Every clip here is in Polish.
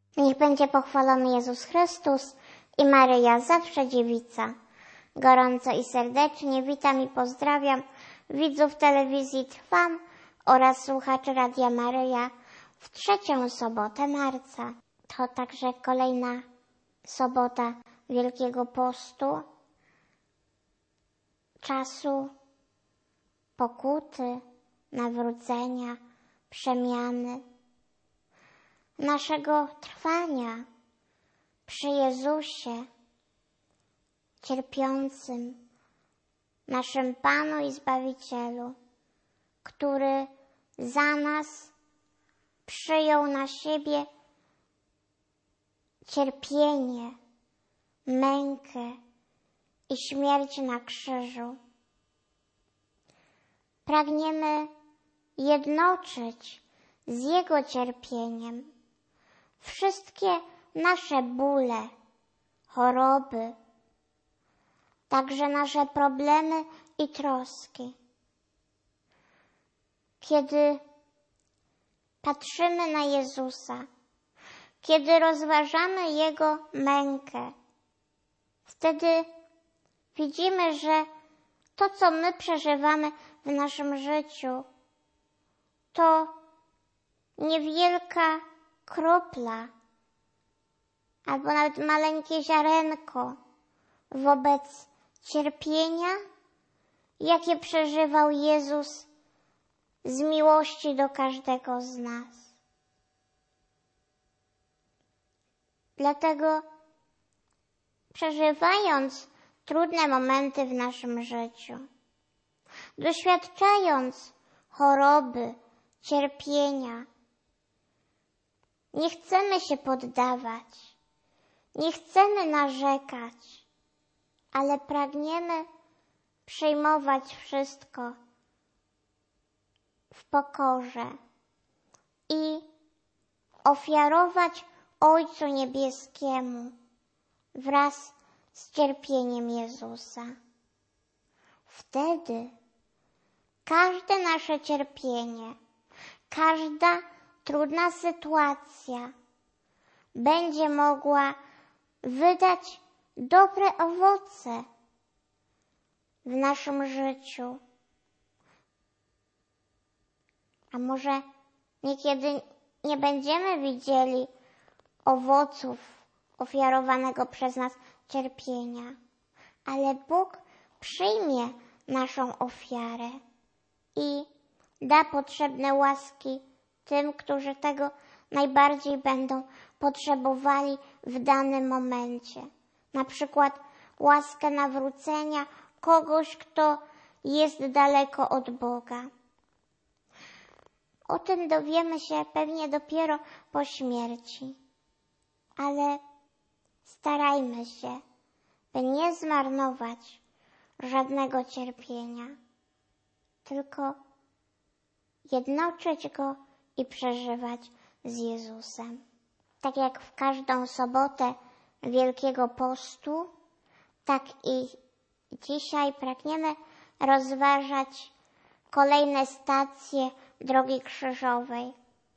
Niech będzie pochwalony Jezus Chrystus i Maryja, zawsze dziewica. Gorąco i serdecznie witam i pozdrawiam widzów telewizji Trwam oraz słuchaczy Radia Maryja w 3. sobotę marca. To także kolejna sobota Wielkiego Postu, czasu pokuty, nawrócenia, przemiany, naszego trwania przy Jezusie, cierpiącym, naszym Panu i Zbawicielu, który za nas przyjął na siebie cierpienie, mękę i śmierć na krzyżu. Pragniemy jednoczyć z Jego cierpieniem wszystkie nasze bóle, choroby, także nasze problemy i troski. Kiedy patrzymy na Jezusa, kiedy rozważamy Jego mękę, wtedy widzimy, że to, co my przeżywamy w naszym życiu, to niewielka kropla albo nawet maleńkie ziarenko wobec cierpienia, jakie przeżywał Jezus z miłości do każdego z nas. Dlatego przeżywając trudne momenty w naszym życiu, doświadczając choroby, cierpienia, nie chcemy się poddawać, nie chcemy narzekać, ale pragniemy przyjmować wszystko w pokorze i ofiarować Ojcu Niebieskiemu wraz z cierpieniem Jezusa. Wtedy każde nasze cierpienie, każda trudna sytuacja będzie mogła wydać dobre owoce w naszym życiu. A może niekiedy nie będziemy widzieli owoców ofiarowanego przez nas cierpienia, ale Bóg przyjmie naszą ofiarę i da potrzebne łaski tym, którzy tego najbardziej będą potrzebowali w danym momencie. Na przykład łaskę nawrócenia kogoś, kto jest daleko od Boga. O tym dowiemy się pewnie dopiero po śmierci, ale starajmy się, by nie zmarnować żadnego cierpienia, tylko jednoczyć go i przeżywać z Jezusem. Tak jak w każdą sobotę Wielkiego Postu, tak i dzisiaj pragniemy rozważać kolejne stacje Drogi Krzyżowej.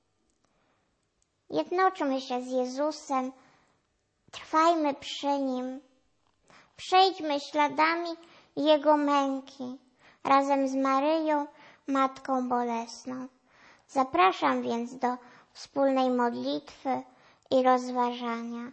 Jednoczmy się z Jezusem, trwajmy przy Nim, przejdźmy śladami Jego męki razem z Maryją, Matką Bolesną. Zapraszam więc do wspólnej modlitwy i rozważania.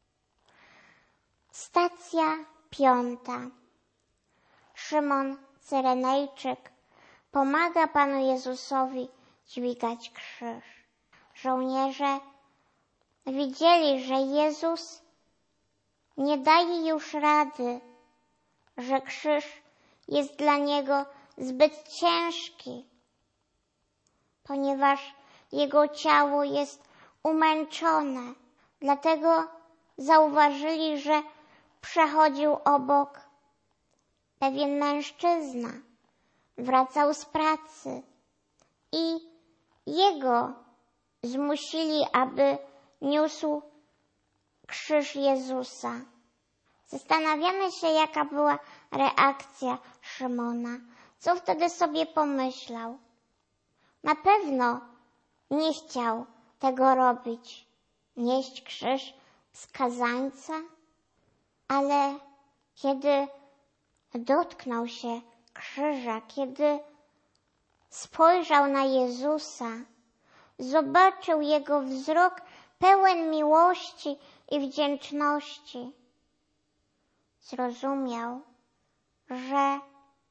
Stacja 5. Szymon Cyrenejczyk pomaga Panu Jezusowi dźwigać krzyż. Żołnierze widzieli, że Jezus nie daje już rady, że krzyż jest dla Niego zbyt ciężki, ponieważ Jego ciało jest umęczone. Dlatego zauważyli, że przechodził obok pewien mężczyzna, wracał z pracy i jego zmusili, aby niósł krzyż Jezusa. Zastanawiamy się, jaka była reakcja Szymona. Co wtedy sobie pomyślał? Na pewno nie chciał tego robić. nieść krzyż skazańca, ale kiedy dotknął się krzyża, kiedy spojrzał na Jezusa, zobaczył Jego wzrok pełen miłości i wdzięczności. Zrozumiał, że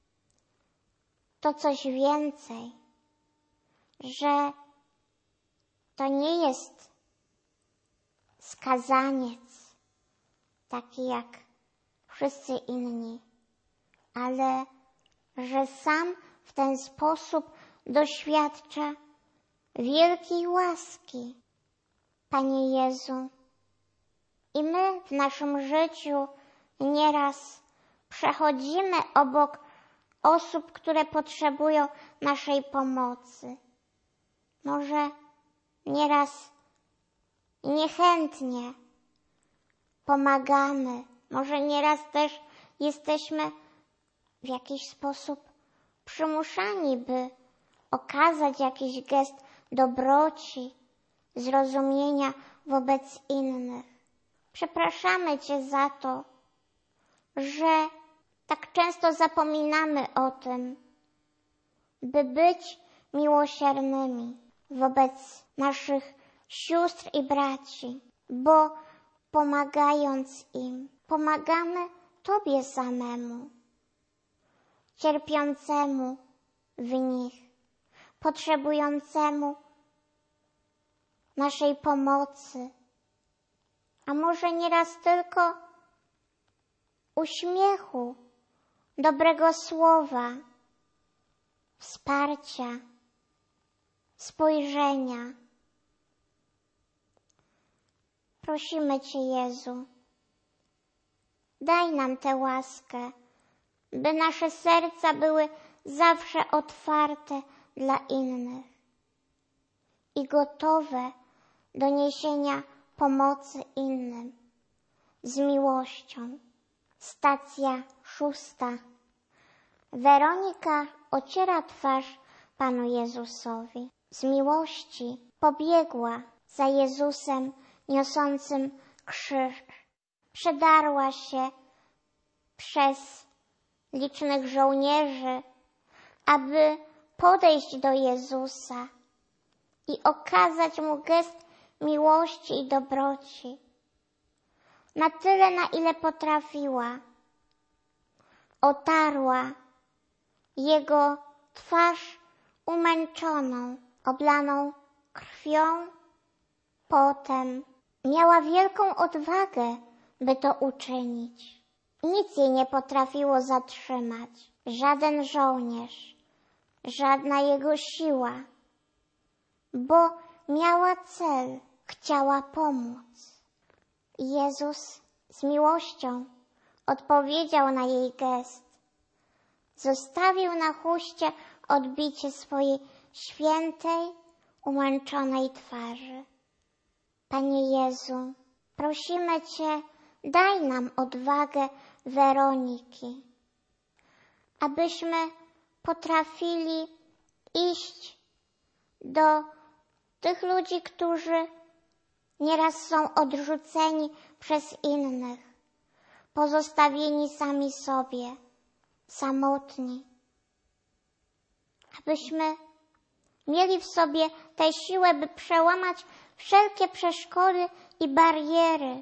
to coś więcej, że to nie jest skazaniec, taki jak wszyscy inni, ale że sam w ten sposób doświadcza wielkiej łaski. Panie Jezu, i my w naszym życiu nieraz przechodzimy obok osób, które potrzebują naszej pomocy. Może nieraz niechętnie pomagamy, może nieraz też jesteśmy w jakiś sposób przymuszani, by okazać jakiś gest dobroci, zrozumienia wobec innych. Przepraszamy Cię za to, że tak często zapominamy o tym, by być miłosiernymi wobec naszych sióstr i braci, bo pomagając im, pomagamy Tobie samemu, cierpiącemu w nich, potrzebującemu naszej pomocy, a może nieraz tylko uśmiechu, dobrego słowa, wsparcia, spojrzenia. Prosimy Cię, Jezu, daj nam tę łaskę, by nasze serca były zawsze otwarte dla innych i gotowe do niesienia pomocy innym z miłością. Stacja 6. Weronika ociera twarz Panu Jezusowi. Z miłości pobiegła za Jezusem niosącym krzyż. Przedarła się przez licznych żołnierzy, aby podejść do Jezusa i okazać Mu gest miłości i dobroci. Na tyle, na ile potrafiła, otarła Jego twarz umęczoną, oblaną krwią, potem. Miała wielką odwagę, by to uczynić. Nic jej nie potrafiło zatrzymać. Żaden żołnierz, żadna jego siła, bo miała cel, chciała pomóc. Jezus z miłością odpowiedział na jej gest. Zostawił na chuście odbicie swojej świętej, umęczonej twarzy. Panie Jezu, prosimy Cię, daj nam odwagę Weroniki, abyśmy potrafili iść do tych ludzi, którzy nieraz są odrzuceni przez innych, pozostawieni sami sobie, samotni. Abyśmy mieli w sobie tę siłę, by przełamać wszelkie przeszkody i bariery,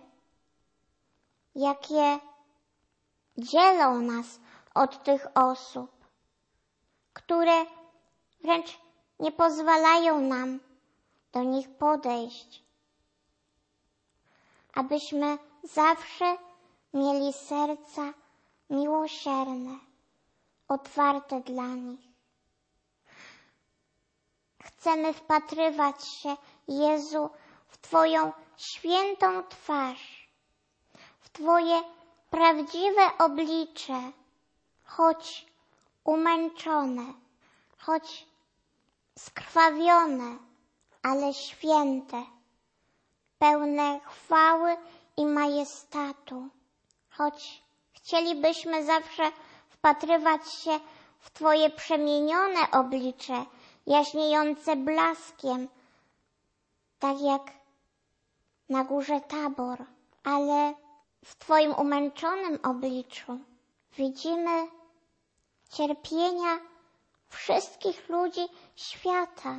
jakie dzielą nas od tych osób, które wręcz nie pozwalają nam do nich podejść. Abyśmy zawsze mieli serca miłosierne, otwarte dla nich. Chcemy wpatrywać się, Jezu, w Twoją świętą twarz, w Twoje prawdziwe oblicze, choć umęczone, choć skrwawione, ale święte, pełne chwały i majestatu. Choć chcielibyśmy zawsze wpatrywać się w Twoje przemienione oblicze, jaśniejące blaskiem, tak jak na górze Tabor, ale w Twoim umęczonym obliczu widzimy cierpienia wszystkich ludzi świata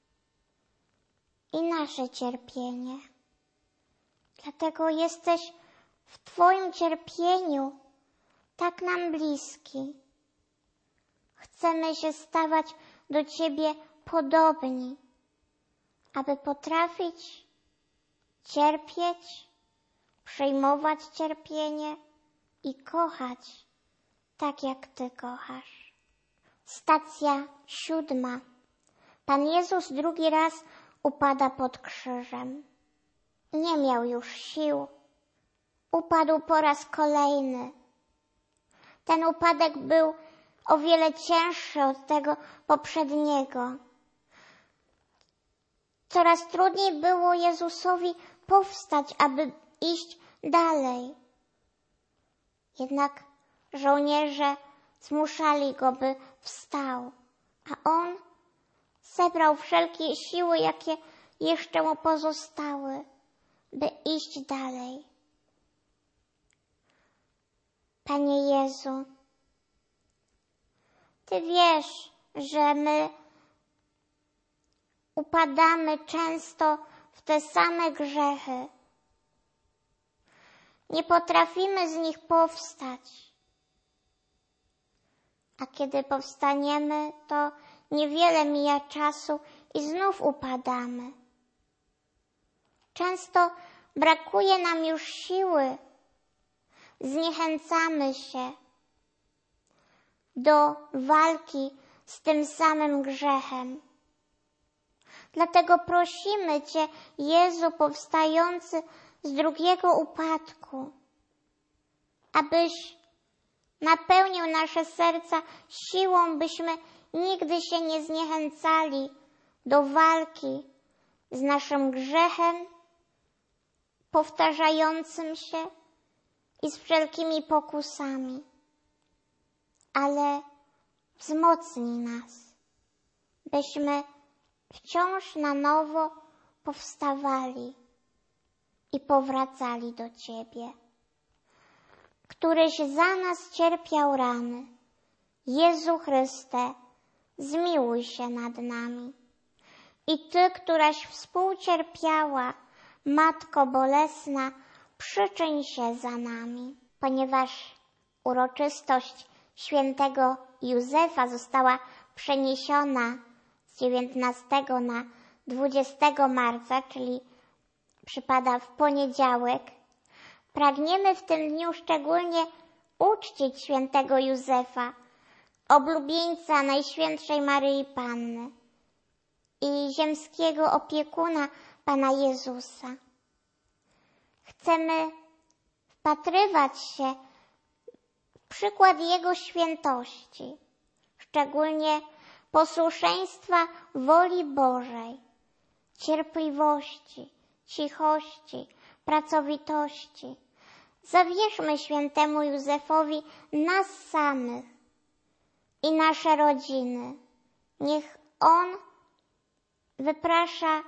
i nasze cierpienie. Dlatego jesteś w Twoim cierpieniu tak nam bliski. Chcemy się stawać do Ciebie podobni, aby potrafić cierpieć, przyjmować cierpienie i kochać tak, jak Ty kochasz. Stacja 7. Pan Jezus drugi raz upada pod krzyżem. Nie miał już sił. Upadł po raz kolejny. Ten upadek był o wiele cięższy od tego poprzedniego. Coraz trudniej było Jezusowi powstać, aby iść dalej. Jednak żołnierze zmuszali go, by wstał, a on zebrał wszelkie siły, jakie jeszcze mu pozostały, by iść dalej. Panie Jezu, Ty wiesz, że my upadamy często w te same grzechy. Nie potrafimy z nich powstać. A kiedy powstaniemy, to niewiele mija czasu i znów upadamy. Często brakuje nam już siły. Zniechęcamy się do walki z tym samym grzechem. Dlatego prosimy Cię, Jezu powstający z drugiego upadku, abyś napełnił nasze serca siłą, byśmy nigdy się nie zniechęcali do walki z naszym grzechem powtarzającym się i z wszelkimi pokusami, ale wzmocnij nas, byśmy wciąż na nowo powstawali i powracali do Ciebie, któryś za nas cierpiał rany. Jezu Chryste, zmiłuj się nad nami. I Ty, któraś współcierpiała, Matko Bolesna, przyczyń się za nami. Ponieważ uroczystość świętego Józefa została przeniesiona z 19 na 20 marca, czyli przypada w poniedziałek, pragniemy w tym dniu szczególnie uczcić świętego Józefa, oblubieńca Najświętszej Maryi Panny i ziemskiego opiekuna Pana Jezusa. Chcemy wpatrywać się w przykład Jego świętości, szczególnie posłuszeństwa woli Bożej, cierpliwości, cichości, pracowitości. Zawierzmy świętemu Józefowi nas samych i nasze rodziny. Niech On wyprasza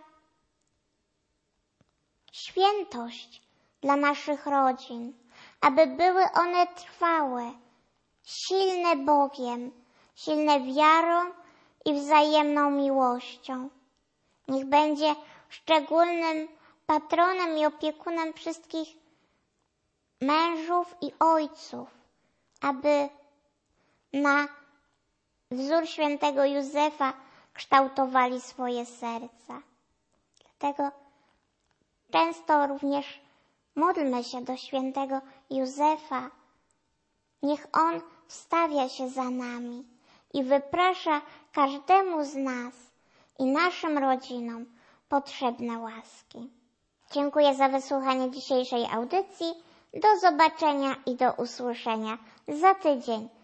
świętość dla naszych rodzin, aby były one trwałe, silne Bogiem, silne wiarą i wzajemną miłością. Niech będzie szczególnym patronem i opiekunem wszystkich mężów i ojców, aby na wzór świętego Józefa kształtowali swoje serca. Dlatego często również módlmy się do świętego Józefa. Niech on wstawia się za nami i wyprasza każdemu z nas i naszym rodzinom potrzebne łaski. Dziękuję za wysłuchanie dzisiejszej audycji. Do zobaczenia i do usłyszenia za tydzień.